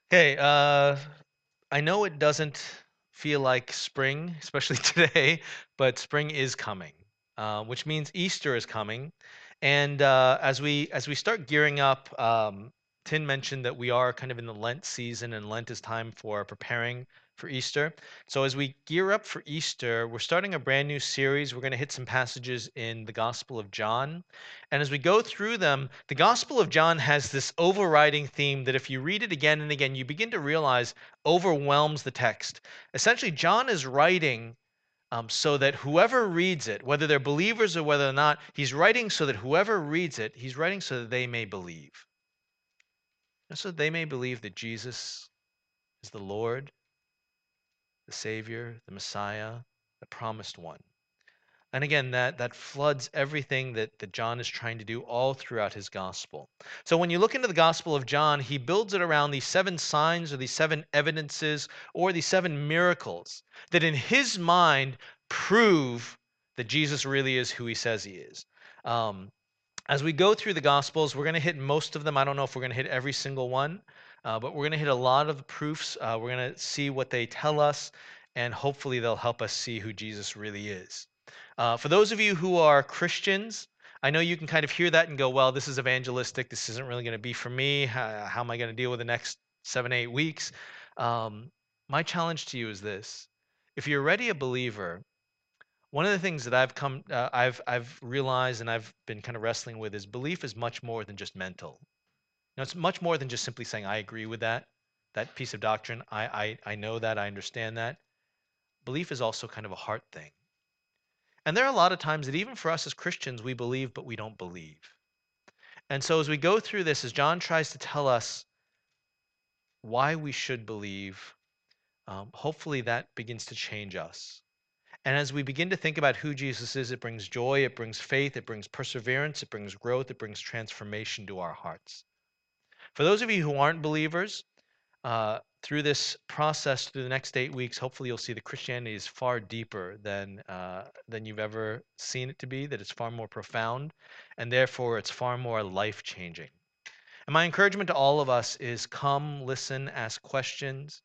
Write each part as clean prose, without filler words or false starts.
Okay, I know it doesn't feel like spring, especially today, but spring is coming, which means Easter is coming. And as we start gearing up, Tin mentioned that we are kind of in the Lent season, and Lent is time for preparing for Easter. So as we gear up for Easter, we're starting a brand new series. We're going to hit some passages in the Gospel of John. And as we go through them, the Gospel of John has this overriding theme that if you read it again and again, you begin to realize overwhelms the text. Essentially, John is writing so that whoever reads it, whether they're believers or whether or not, he's writing so that whoever reads it, he's writing so that they may believe. And so they may believe that Jesus is the Lord, the Savior, the Messiah, the promised one. And again, that floods everything that John is trying to do all throughout his gospel. So when you look into the Gospel of John, he builds it around these seven signs or these seven evidences or these seven miracles that in his mind prove that Jesus really is who he says he is. Um, as we go through the Gospels, we're going to hit most of them. I don't know if we're going to hit every single one, but we're going to hit a lot of the proofs. We're going to see what they tell us, and hopefully they'll help us see who Jesus really is. For those of you who are Christians, I know you can kind of hear that and go, well, this is evangelistic. This isn't really going to be for me. How am I going to deal with the next 7, 8 weeks? Um, my challenge to you is this. If you're already a believer, one of the things that I've realized and I've been kind of wrestling with is belief is much more than just mental. It's much more than just simply saying I agree with that piece of doctrine. I know that, I understand that. Belief is also kind of a heart thing. And there are a lot of times that even for us as Christians, we believe, but we don't believe. And so as we go through this, as John tries to tell us why we should believe, hopefully that begins to change us. And as we begin to think about who Jesus is, it brings joy, it brings faith, it brings perseverance, it brings growth, it brings transformation to our hearts. For those of you who aren't believers, through this process, through the next 8 weeks, hopefully you'll see that Christianity is far deeper than you've ever seen it to be. That it's far more profound, and therefore it's far more life changing. And my encouragement to all of us is come, listen, ask questions,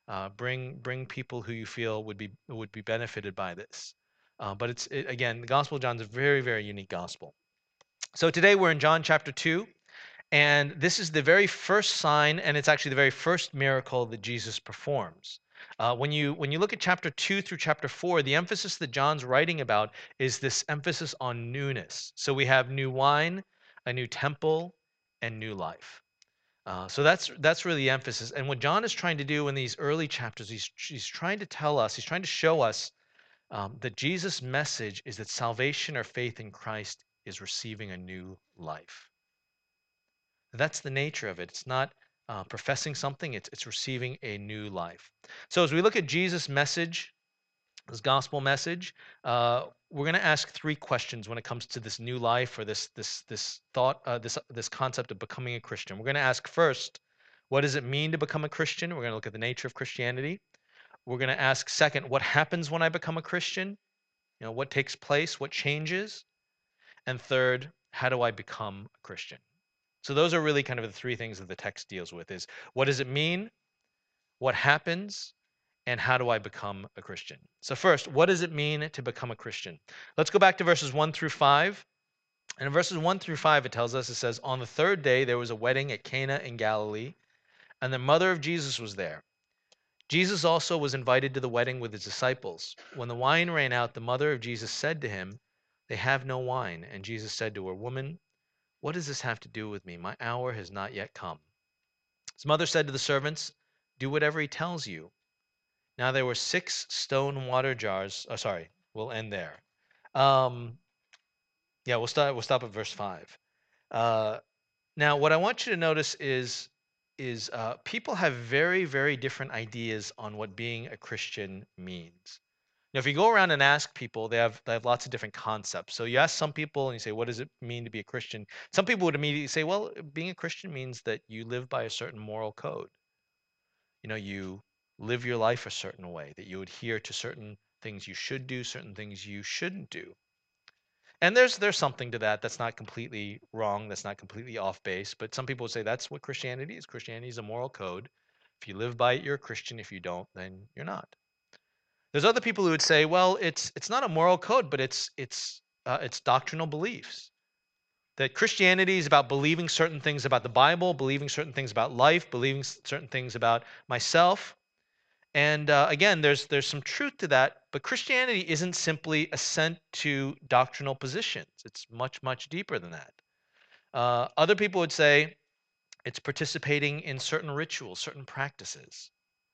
bring people who you feel would be benefited by this. But again, the Gospel of John is a very, very unique gospel. So today we're in John chapter 2, and this is the very first sign, and it's actually the very first miracle that Jesus performs. When you look at chapter 2 through chapter 4, the emphasis that John's writing about is this emphasis on newness. So we have new wine, a new temple, and new life. So that's really the emphasis. And what John is trying to do in these early chapters, he's trying to tell us, he's trying to show us that Jesus' message is that salvation or faith in Christ is receiving a new life. That's the nature of it. It's not professing something, it's receiving a new life. So as we look at Jesus' message, his gospel message, we're going to ask three questions when it comes to this new life or this thought, this concept of becoming a Christian. We're going to ask first, what does it mean to become a Christian? We're going to look at the nature of Christianity. We're going to ask second, what happens when I become a Christian? What takes place, what changes? And third, how do I become a Christian? So those are really kind of the three things that the text deals with is what does it mean? What happens? And how do I become a Christian? So first, what does it mean to become a Christian? Let's go back to verses 1 through 5. And in verses 1 through 5, it says, on the third day there was a wedding at Cana in Galilee, and the mother of Jesus was there. Jesus also was invited to the wedding with his disciples. When the wine ran out, the mother of Jesus said to him, they have no wine. And Jesus said to her, woman, what does this have to do with me? My hour has not yet come. His mother said to the servants, do whatever he tells you. Now there were 6 stone water jars. Oh, sorry, we'll end there. Um, yeah, we'll stop at verse 5. Uh, now, what I want you to notice is people have very, very different ideas on what being a Christian means. Now, if you go around and ask people, they have lots of different concepts. So you ask some people and you say, "What does it mean to be a Christian?" Some people would immediately say, "Well, being a Christian means that you live by a certain moral code. You live your life a certain way, that you adhere to certain things you should do, certain things you shouldn't do." And there's something to that. That's not completely wrong. That's not completely off base. But some people would say that's what Christianity is. Christianity is a moral code. If you live by it, you're a Christian. If you don't, then you're not. There's other people who would say, well, it's not a moral code, but it's doctrinal beliefs. That Christianity is about believing certain things about the Bible, believing certain things about life, believing certain things about myself. And again, there's some truth to that, but Christianity isn't simply assent to doctrinal positions. It's much, much deeper than that. Other people would say it's participating in certain rituals, certain practices.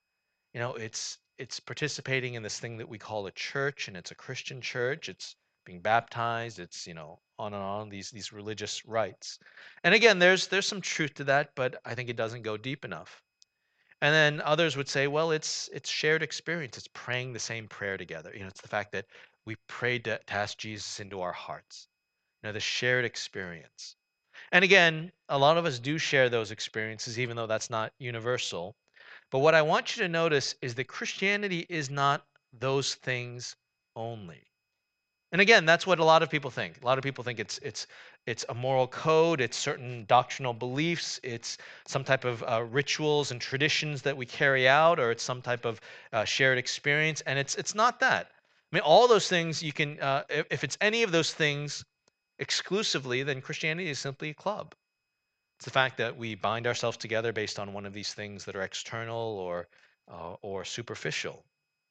It's participating in this thing that we call a church, and it's a Christian church. It's being baptized. It's on and on these religious rites. And again, there's some truth to that, but I think it doesn't go deep enough. And then others would say, well, it's shared experience. It's praying the same prayer together. It's the fact that we prayed to ask Jesus into our hearts. The shared experience. And again, a lot of us do share those experiences, even though that's not universal. But what I want you to notice is that Christianity is not those things only. And again, that's what a lot of people think. A lot of people think it's a moral code, it's certain doctrinal beliefs, it's some type of rituals and traditions that we carry out, or it's some type of shared experience, and it's not that. I mean, all those things you can, if it's any of those things exclusively, then Christianity is simply a club. It's the fact that we bind ourselves together based on one of these things that are external or superficial.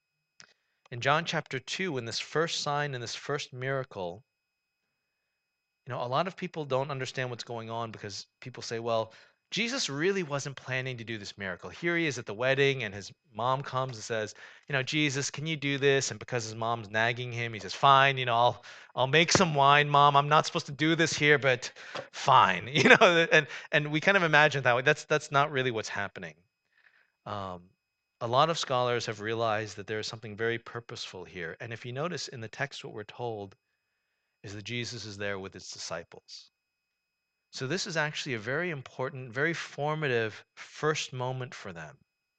In John chapter 2, in this first sign, in this first miracle, a lot of people don't understand what's going on because people say, well, Jesus really wasn't planning to do this miracle. Here he is at the wedding, and his mom comes and says, Jesus, can you do this? And because his mom's nagging him, he says, fine, I'll make some wine, mom. I'm not supposed to do this here, but fine. And we kind of imagine that way. That's not really what's happening. Um, a lot of scholars have realized that there is something very purposeful here. And if you notice in the text, what we're told is that Jesus is there with his disciples. So this is actually a very important, very formative first moment for them.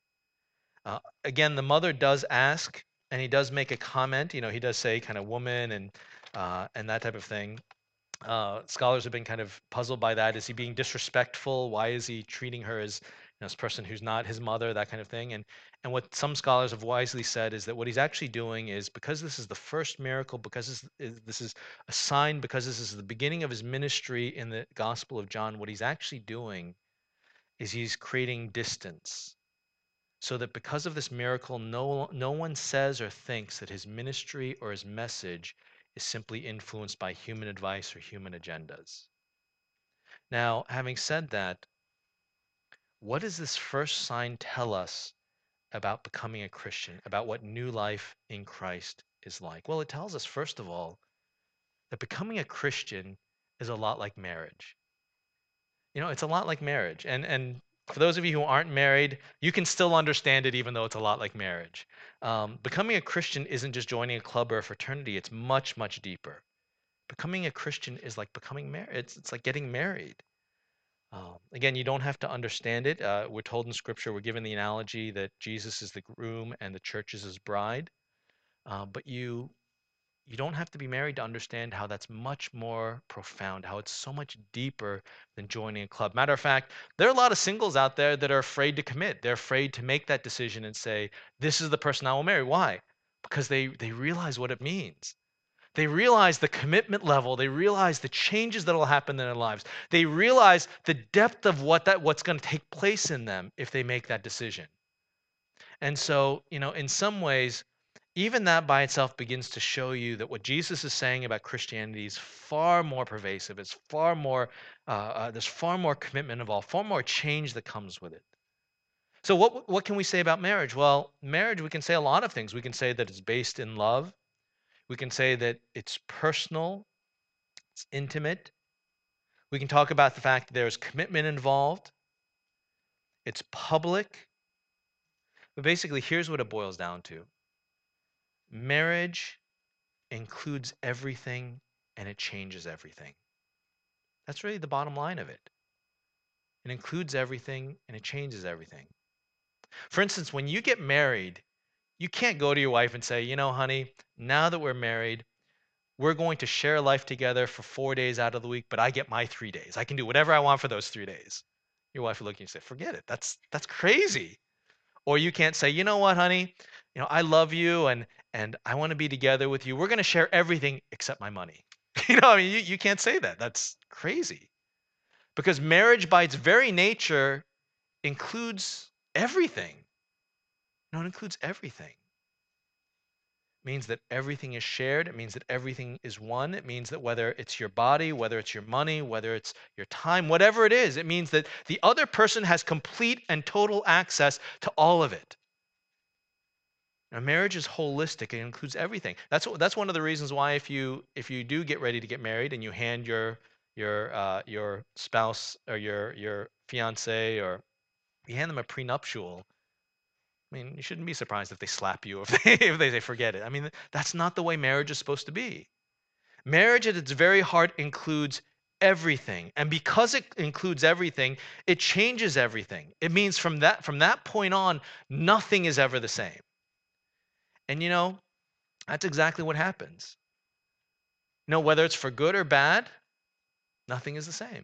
Again, the mother does ask, and he does make a comment. He does say kind of woman and that type of thing. Scholars have been kind of puzzled by that. Is he being disrespectful? Why is he treating her as this person who's not his mother? That kind of thing. And what some scholars have wisely said is that what he's actually doing is, because this is the first miracle, because this is a sign, because this is the beginning of his ministry in the Gospel of John, what he's actually doing is he's creating distance, so that because of this miracle, no one says or thinks that his ministry or his message is simply influenced by human advice or human agendas. Now, having said that, what does this first sign tell us about becoming a Christian, about what new life in Christ is like? Well, it tells us, first of all, that becoming a Christian is a lot like marriage. It's a lot like marriage. And for those of you who aren't married, you can still understand it even though it's a lot like marriage. Becoming a Christian isn't just joining a club or a fraternity, it's much, much deeper. Becoming a Christian is like becoming married. It's like getting married. Again, you don't have to understand it. We're told in Scripture, we're given the analogy that Jesus is the groom and the church is his bride. But you don't have to be married to understand how that's much more profound, how it's so much deeper than joining a club. Matter of fact, there are a lot of singles out there that are afraid to commit. They're afraid to make that decision and say, this is the person I will marry. Why? Because they realize what it means. They realize the commitment level. They realize the changes that will happen in their lives. They realize the depth of what's going to take place in them if they make that decision. And so, in some ways, even that by itself begins to show you that what Jesus is saying about Christianity is far more pervasive. It's far more, there's far more commitment involved, far more change that comes with it. So, what can we say about marriage? Well, marriage, we can say a lot of things. We can say that it's based in love. We can say that it's personal, it's intimate. We can talk about the fact that there's commitment involved, it's public. But basically, here's what it boils down to: marriage includes everything and it changes everything. That's really the bottom line of it. It includes everything and it changes everything. For instance, when you get married, you can't go to your wife and say, honey, now that we're married, we're going to share life together for 4 days out of the week, but I get my 3 days. I can do whatever I want for those 3 days. Your wife will look at you and say, forget it. That's crazy. Or you can't say, you know what, honey, I love you and I want to be together with you. We're going to share everything except my money. I mean, you can't say that. That's crazy. Because marriage, by its very nature, includes everything. No, it includes everything. It means that everything is shared. It means that everything is one. It means that whether it's your body, whether it's your money, whether it's your time, whatever it is, it means that the other person has complete and total access to all of it. Now, marriage is holistic. It includes everything. That's one of the reasons why if you do get ready to get married and you hand your spouse or your fiance, or you hand them a prenuptial, I mean, you shouldn't be surprised if they slap you, if they say forget it. I mean, that's not the way marriage is supposed to be. Marriage at its very heart includes everything. And because it includes everything, it changes everything. It means from that point on, nothing is ever the same. And that's exactly what happens. Whether it's for good or bad, nothing is the same.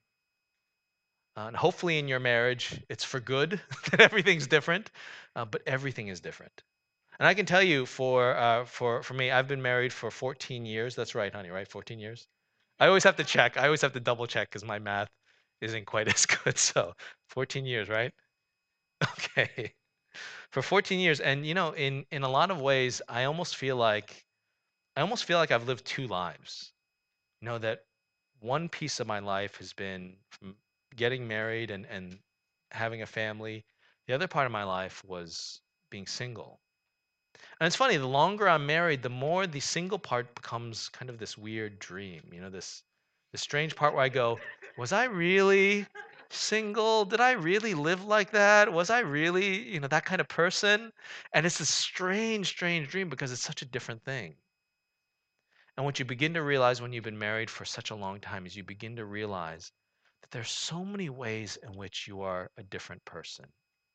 And hopefully in your marriage, it's for good that everything's different, but everything is different. And I can tell you for me, I've been married for 14 years. That's right, honey, right? 14 years. I always have to check. I always have to double check because my math isn't quite as good. So 14 years, right? Okay. For 14 years. And in a lot of ways, I almost feel like I've lived two lives. That one piece of my life has been from getting married and having a family. The other part of my life was being single. And it's funny, the longer I'm married, the more the single part becomes kind of this weird dream, this strange part where I go, was I really single? Did I really live like that? Was I really, that kind of person? And it's a strange, strange dream because it's such a different thing. And what you begin to realize when you've been married for such a long time is you begin to realize that there's so many ways in which you are a different person.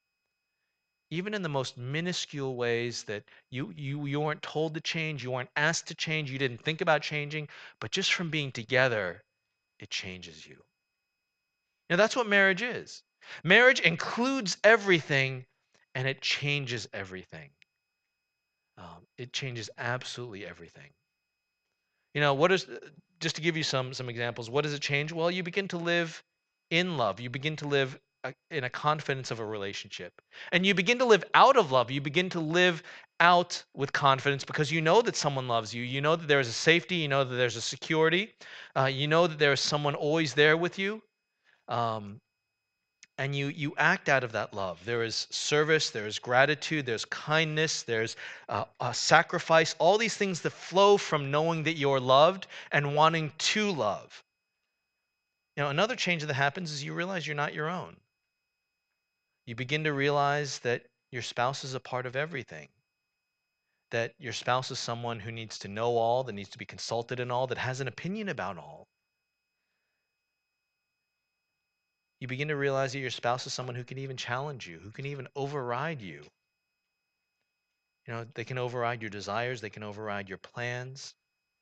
Even in the most minuscule ways that you weren't told to change, you weren't asked to change, you didn't think about changing, but just from being together, it changes you. Now that's what marriage is. Marriage includes everything and it changes everything. It changes absolutely everything. What is just to give you some examples, what does it change? Well, you begin to live in love. You begin to live in a confidence of a relationship. And you begin to live out of love. You begin to live out with confidence because you know that someone loves you. You know that there is a safety. You know that there's a security. You know that there is someone always there with you. Um, and you act out of that love. There is service, there is gratitude, there's kindness, there's a sacrifice, all these things that flow from knowing that you're loved and wanting to love. Another change that happens is you realize you're not your own. You begin to realize that your spouse is a part of everything, that your spouse is someone who needs to know all, that needs to be consulted in all, that has an opinion about all. You begin to realize that your spouse is someone who can even challenge you, who can even override you. They can override your desires, they can override your plans.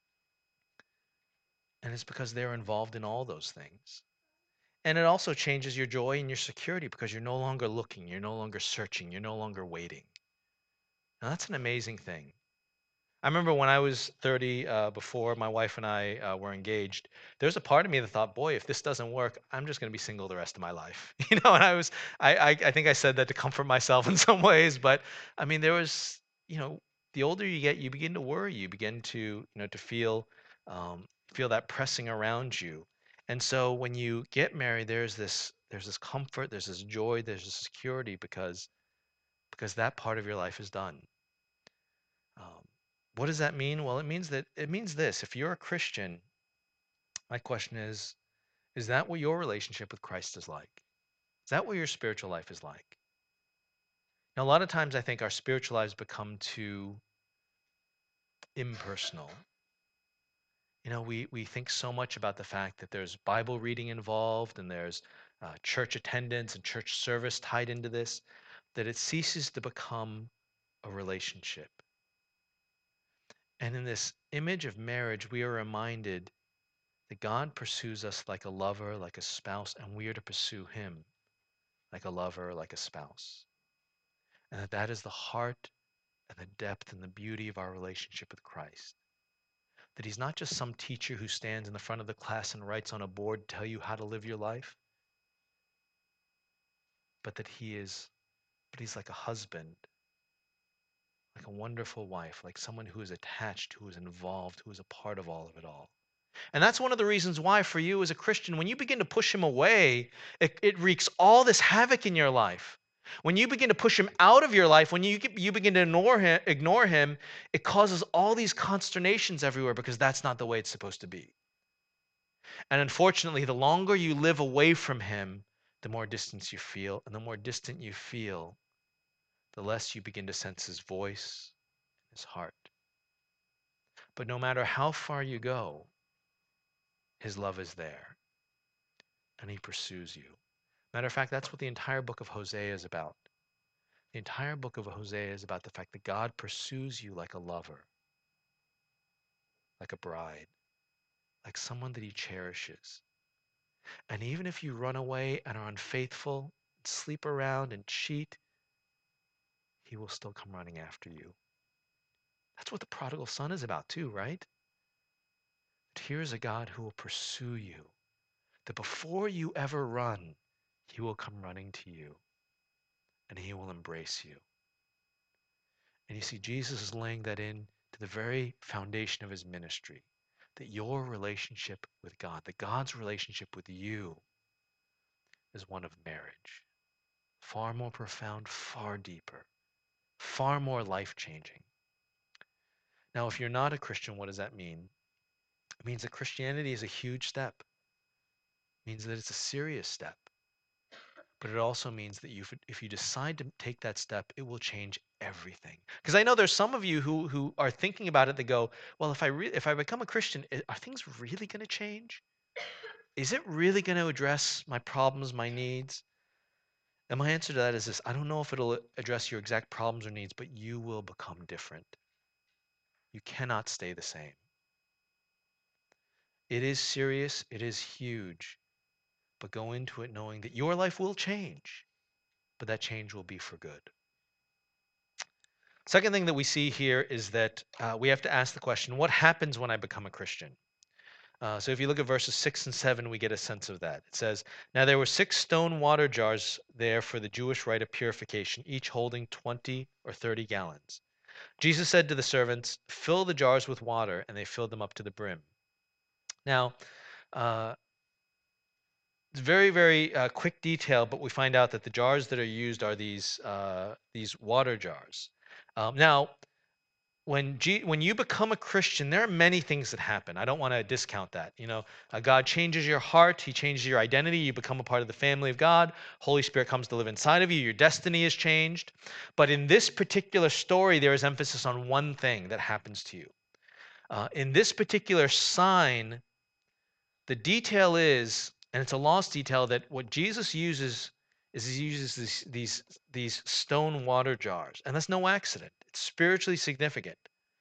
And it's because they're involved in all those things. And it also changes your joy and your security because you're no longer looking, you're no longer searching, you're no longer waiting. Now, that's an amazing thing. I remember when I was 30, before my wife and I were engaged, there's a part of me that thought, boy, if this doesn't work, I'm just going to be single the rest of my life. And I think I said that to comfort myself in some ways, but I mean, there was, the older you get, you begin to worry, you begin to feel that pressing around you. And so when you get married, there's this comfort, there's this joy, there's this security because that part of your life is done. Um, what does that mean? Well, it means this. If you're a Christian, my question is that what your relationship with Christ is like? Is that what your spiritual life is like? Now, a lot of times I think our spiritual lives become too impersonal. We think so much about the fact that there's Bible reading involved and there's church attendance and church service tied into this, that it ceases to become a relationship. And in this image of marriage, we are reminded that God pursues us like a lover, like a spouse, and we are to pursue him like a lover, like a spouse. and that is the heart and the depth and the beauty of our relationship with Christ. That he's not just some teacher who stands in the front of the class and writes on a board to tell you how to live your life, but that he's like a husband, like a wonderful wife, like someone who is attached, who is involved, who is a part of all of it all. And that's one of the reasons why, for you as a Christian, when you begin to push him away, it wreaks all this havoc in your life. When you begin to push him out of your life, when you begin to ignore him, it causes all these consternations everywhere because that's not the way it's supposed to be. And unfortunately, the longer you live away from him, the more distance you feel. And the more distant you feel, the less you begin to sense his voice, his heart. But no matter how far you go, his love is there and he pursues you. Matter of fact, that's what the entire book of Hosea is about. The entire book of Hosea is about the fact that God pursues you like a lover, like a bride, like someone that he cherishes. And even if you run away and are unfaithful, sleep around and cheat, he will still come running after you. That's what the prodigal son is about too, right? But here's a God who will pursue you, that before you ever run, he will come running to you and he will embrace you. And you see, Jesus is laying that in to the very foundation of his ministry, that your relationship with God, that God's relationship with you is one of marriage. Far more profound, far deeper, far more life-changing. Now, if you're not a Christian, what does that mean? It means that Christianity is a huge step. It means that it's a serious step. But it also means that if you decide to take that step, it will change everything. Because I know there's some of you who are thinking about it. They go, well, if I become a Christian, are things really going to change? Is it really going to address my problems, my needs? And my answer to that is this: I don't know if it'll address your exact problems or needs, but you will become different. You cannot stay the same. It is serious, it is huge, but go into it knowing that your life will change, but that change will be for good. Second thing that we see here is that we have to ask the question, what happens when I become a Christian? So if you look at verses 6 and 7, we get a sense of that. It says, now there were 6 stone water jars there for the Jewish rite of purification, each holding 20 or 30 gallons. Jesus said to the servants, fill the jars with water, and they filled them up to the brim. Now, uh, it's very, very quick detail, but we find out that the jars that are used are these water jars. Now, when you become a Christian, there are many things that happen. I don't want to discount that. God changes your heart. He changes your identity. You become a part of the family of God. Holy Spirit comes to live inside of you. Your destiny is changed. But in this particular story, there is emphasis on one thing that happens to you. In this particular sign, the detail is, and it's a lost detail, that what Jesus uses is he uses these stone water jars, and that's no accident. It's spiritually significant.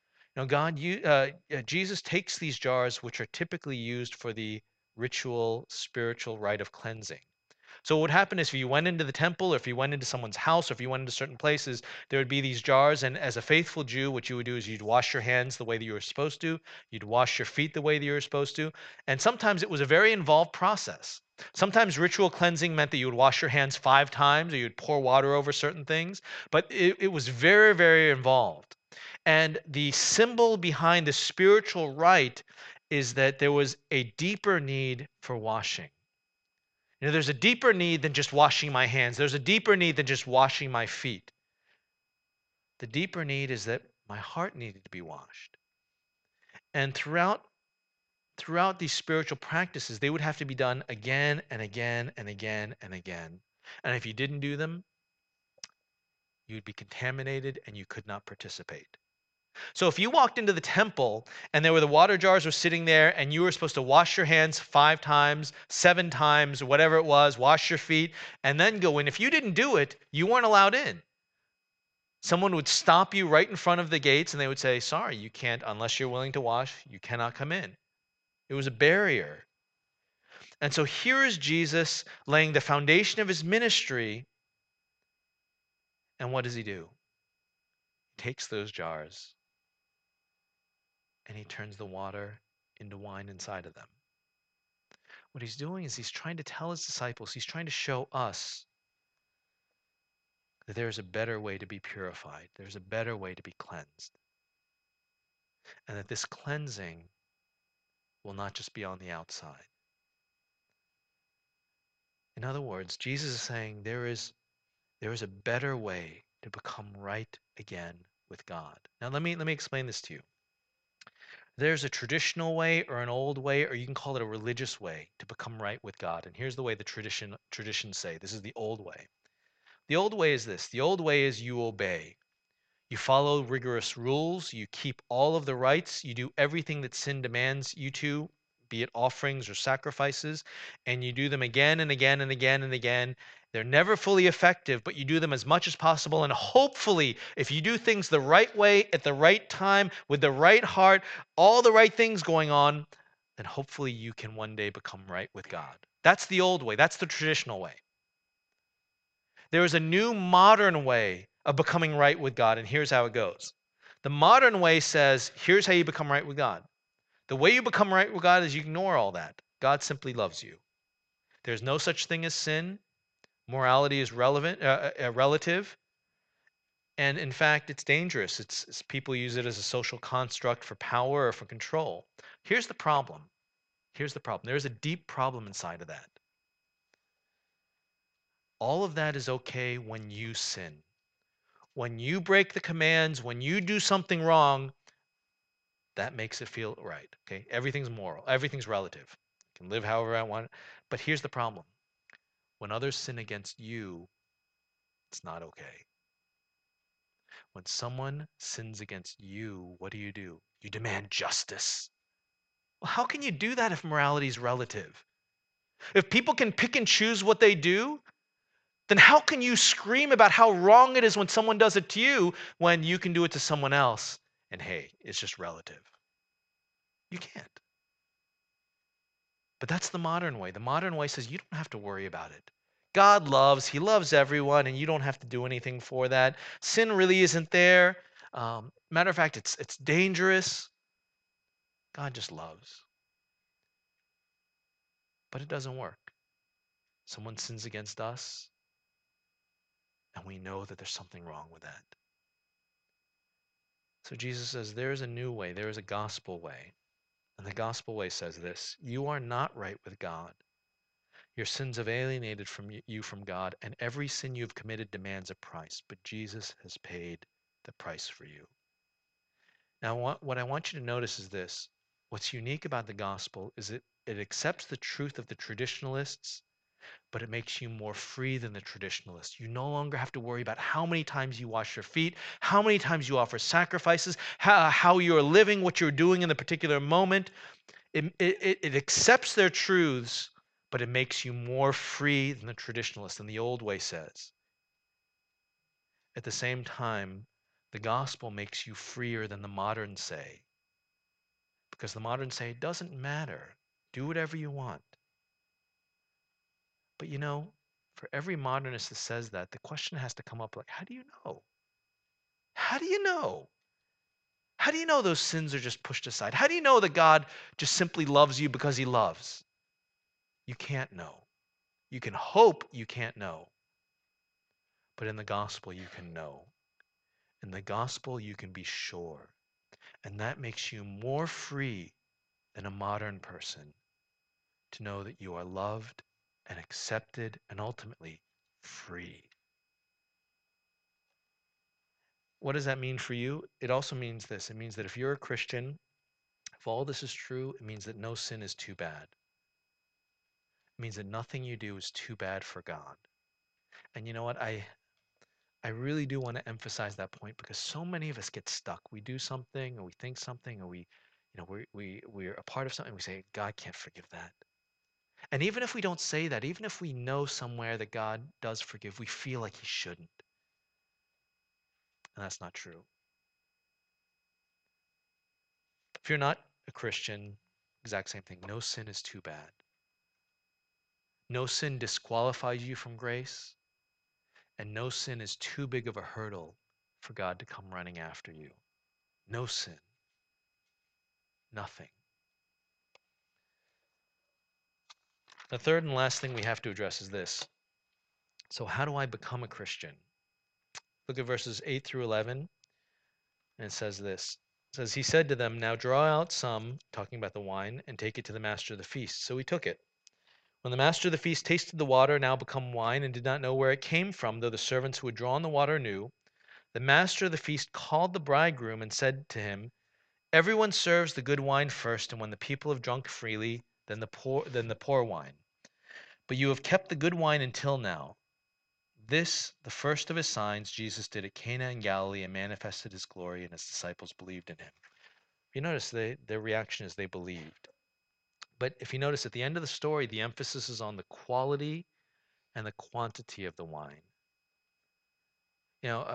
Jesus takes these jars, which are typically used for the ritual, spiritual rite of cleansing. So what would happen is if you went into the temple, or if you went into someone's house, or if you went into certain places, there would be these jars. And as a faithful Jew, what you would do is you'd wash your hands the way that you were supposed to. You'd wash your feet the way that you were supposed to. And sometimes it was a very involved process. Sometimes ritual cleansing meant that you would wash your hands 5 times, or you'd pour water over certain things. But it was very, very involved. And the symbol behind the spiritual rite is that there was a deeper need for washing. There's a deeper need than just washing my hands. There's a deeper need than just washing my feet. The deeper need is that my heart needed to be washed. And throughout these spiritual practices, they would have to be done again and again and again and again. And if you didn't do them, you'd be contaminated and you could not participate. So if you walked into the temple and there were the water jars were sitting there and you were supposed to wash your hands 5 times, 7 times, or whatever it was, wash your feet, and then go in. If you didn't do it, you weren't allowed in. Someone would stop you right in front of the gates and they would say, sorry, you can't, unless you're willing to wash, you cannot come in. It was a barrier. And so here is Jesus laying the foundation of his ministry, And what does he do? He takes those jars and he turns the water into wine inside of them. What he's doing is he's trying to tell his disciples, he's trying to show us that there's a better way to be purified, there's a better way to be cleansed, and that this cleansing will not just be on the outside. In other words, Jesus is saying there is a better way to become right again with God. Now let me explain this to you. There's a traditional way or an old way, or you can call it a religious way to become right with God. And here's the way the traditions say. This is the old way. The old way is this. The old way is you obey. You follow rigorous rules, you keep all of the rites, you do everything that sin demands you to, be it offerings or sacrifices, and you do them again and again and again and again. They're never fully effective, but you do them as much as possible. And hopefully, if you do things the right way, at the right time, with the right heart, all the right things going on, then hopefully you can one day become right with God. That's the old way, that's the traditional way. There is a new modern way of becoming right with God, and here's how it goes. The modern way says, here's how you become right with God. The way you become right with God is you ignore all that. God simply loves you. There's no such thing as sin. Morality is relative, and in fact, it's dangerous. People use it as a social construct for power or for control. Here's the problem. Here's the problem. There's a deep problem inside of that. All of that is okay when you sin. When you break the commands, when you do something wrong, that makes it feel right. Okay? Everything's moral, everything's relative. I can live however I want. But here's the problem. When others sin against you, it's not okay. When someone sins against you, what do? You demand justice. Well, how can you do that if morality is relative? If people can pick and choose what they do, then how can you scream about how wrong it is when someone does it to you when you can do it to someone else? And hey, it's just relative. You can't. But that's the modern way. The modern way says you don't have to worry about it. God loves, He loves everyone, and you don't have to do anything for that. Sin really isn't there. Matter of fact, it's dangerous. God just loves. But it doesn't work. Someone sins against us, and we know that there's something wrong with that. So Jesus says there is a new way, there is a gospel way. And the gospel way says this: you are not right with God. Your sins have alienated from you from God, and every sin you have committed demands a price, but Jesus has paid the price for you. Now, what I want you to notice is this. What's unique about the gospel is it accepts the truth of the traditionalists, but it makes you more free than the traditionalists. You no longer have to worry about how many times you wash your feet, how many times you offer sacrifices, how you're living, what you're doing in the particular moment. It accepts their truths, but it makes you more free than the traditionalist, than the old way says. At the same time, the gospel makes you freer than the modern say, because the modern say it doesn't matter. Do whatever you want. But for every modernist that says that, the question has to come up like, how do you know? How do you know? How do you know those sins are just pushed aside? How do you know that God just simply loves you because He loves? You can't know. You can hope, you can't know. But in the gospel, you can know. In the gospel, you can be sure. And that makes you more free than a modern person to know that you are loved and accepted and ultimately free. What does that mean for you? It also means this. It means that if you're a Christian, if all this is true, it means that no sin is too bad. It means that nothing you do is too bad for God. And you know what? I really do want to emphasize that point because so many of us get stuck. We do something or we think something or we're a part of something. We say, God can't forgive that. And even if we don't say that, even if we know somewhere that God does forgive, we feel like He shouldn't. And that's not true. If you're not a Christian, exact same thing. No sin is too bad. No sin disqualifies you from grace. And no sin is too big of a hurdle for God to come running after you. No sin, nothing. The third and last thing we have to address is this. So, how do I become a Christian? Look at verses 8 through 11, and it says this. It says, He said to them, Now draw out some, talking about the wine, and take it to the master of the feast. So he took it. When the master of the feast tasted the water, now become wine, and did not know where it came from, though the servants who had drawn the water knew, the master of the feast called the bridegroom and said to him, Everyone serves the good wine first, and when the people have drunk freely, then the poor wine. But you have kept the good wine until now. This, the first of his signs, Jesus did at Cana in Galilee and manifested his glory, and his disciples believed in him. You notice their reaction is they believed. But if you notice at the end of the story, the emphasis is on the quality and the quantity of the wine. You know,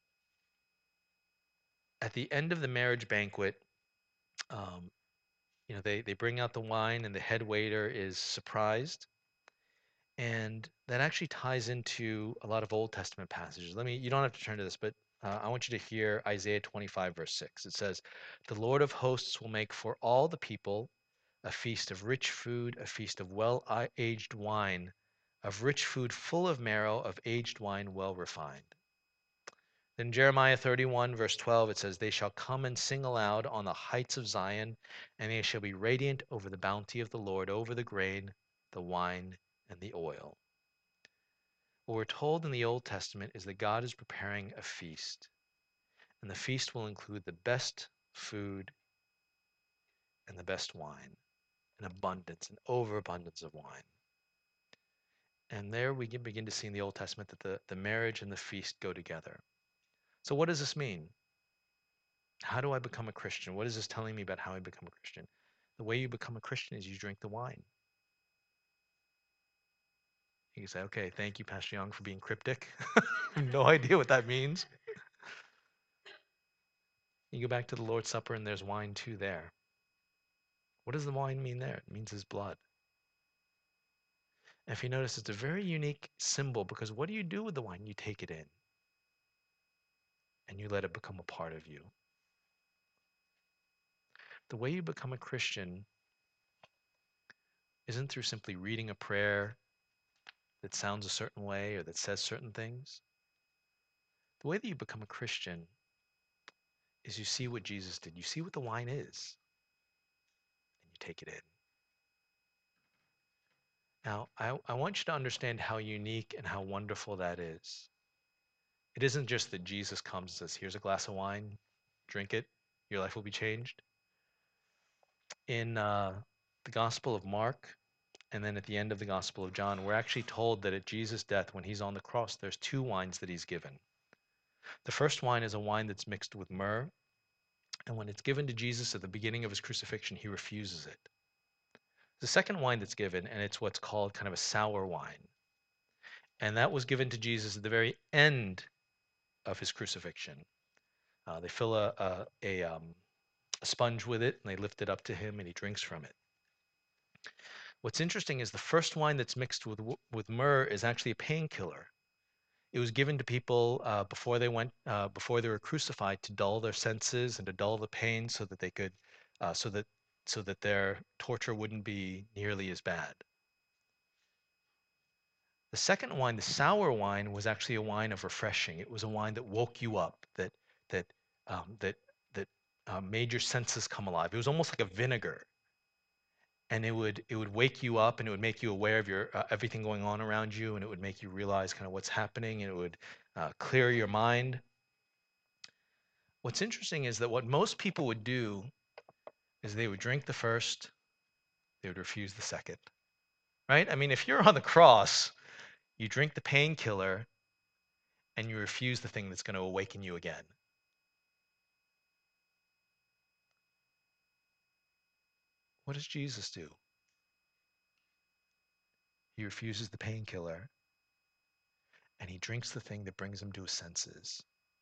at the end of the marriage banquet, um, they bring out the wine, and the head waiter is surprised. And that actually ties into a lot of Old Testament passages. You don't have to turn to this, but I want you to hear Isaiah 25, verse 6. It says, The Lord of hosts will make for all the people a feast of rich food, a feast of well aged wine, of rich food full of marrow, of aged wine well refined. Then Jeremiah 31, verse 12, it says, They shall come and sing aloud on the heights of Zion, and they shall be radiant over the bounty of the Lord, over the grain, the wine, and the oil. What we're told in the Old Testament is that God is preparing a feast, and the feast will include the best food and the best wine, an abundance, an overabundance of wine. And there we can begin to see in the Old Testament that the marriage and the feast go together. So, what does this mean? How do I become a Christian? What is this telling me about how I become a Christian? The way you become a Christian is you drink the wine. You can say, okay, thank you, Pastor Young, for being cryptic. I have no idea what that means. You go back to the Lord's Supper and there's wine too there. What does the wine mean there? It means his blood. And if you notice, it's a very unique symbol because what do you do with the wine? You take it in and you let it become a part of you. The way you become a Christian isn't through simply reading a prayer that sounds a certain way or that says certain things. The way that you become a Christian is you see what Jesus did. You see what the wine is and you take it in. Now, I want you to understand how unique and how wonderful that is. It isn't just that Jesus comes and says, here's a glass of wine, drink it, your life will be changed. In the Gospel of Mark, and then at the end of the Gospel of John, we're actually told that at Jesus' death, when he's on the cross, there's two wines that he's given. The first wine is a wine that's mixed with myrrh, and when it's given to Jesus at the beginning of his crucifixion, he refuses it. The second wine that's given, and it's what's called kind of a sour wine, and that was given to Jesus at the very end of his crucifixion. They fill a sponge with it, and they lift it up to him, and he drinks from it. What's interesting is the first wine that's mixed with myrrh is actually a painkiller. It was given to people before they were crucified to dull their senses and to dull the pain, so that they could, so that their torture wouldn't be nearly as bad. The second wine, the sour wine, was actually a wine of refreshing. It was a wine that woke you up, that that made your senses come alive. It was almost like a vinegar, and it would wake you up, and it would make you aware of your everything going on around you, and it would make you realize kind of what's happening, and it would clear your mind. What's interesting is that what most people would do is they would drink the first, they would refuse the second, right? I mean, if you're on the cross, you drink the painkiller and you refuse the thing that's going to awaken you again. What does Jesus do? He refuses the painkiller and he drinks the thing that brings him to his senses.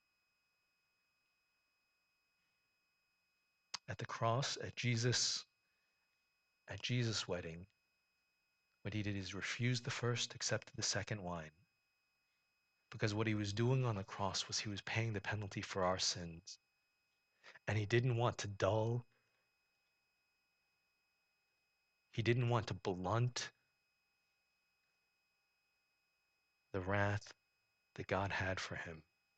At the cross, at Jesus' wedding, what he did is refuse the first, accepted the second wine. Because what he was doing on the cross was he was paying the penalty for our sins. And he didn't want to dull, he didn't want to blunt the wrath that God had for him.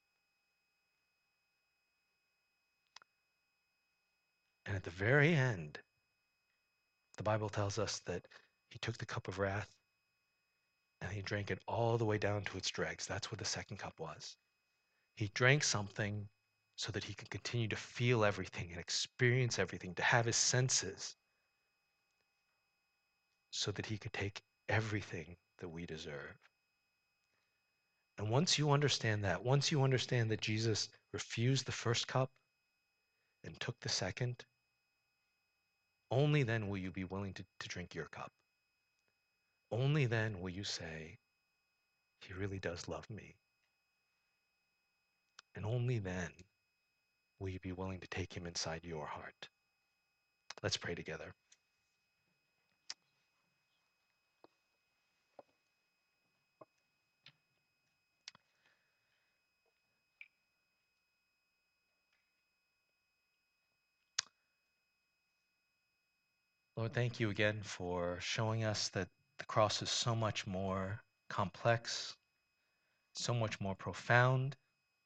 And at the very end, the Bible tells us that he took the cup of wrath and he drank it all the way down to its dregs. That's what the second cup was. He drank something so that he could continue to feel everything and experience everything, to have his senses, so that he could take everything that we deserve. And once you understand that, once you understand that Jesus refused the first cup and took the second, only then will you be willing to drink your cup. Only then will you say, he really does love me. And only then will you be willing to take him inside your heart. Let's pray together. Lord, thank you again for showing us that the cross is so much more complex, so much more profound,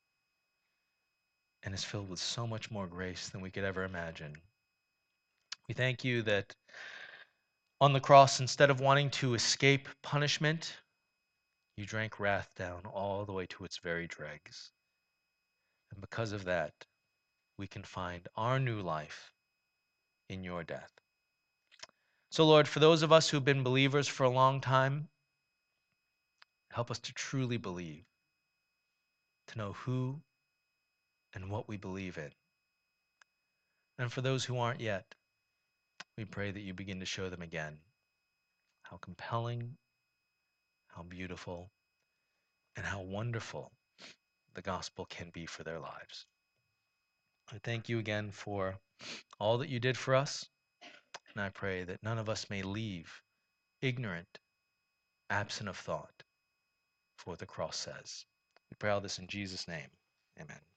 and is filled with so much more grace than we could ever imagine. We thank you that on the cross, instead of wanting to escape punishment, you drank wrath down all the way to its very dregs. And because of that, we can find our new life in your death. So, Lord, for those of us who've been believers for a long time, help us to truly believe, to know who and what we believe in. And for those who aren't yet, we pray that you begin to show them again how compelling, how beautiful, and how wonderful the gospel can be for their lives. I thank you again for all that you did for us, and I pray that none of us may leave ignorant, absent of thought for what the cross says. We pray all this in Jesus' name. Amen.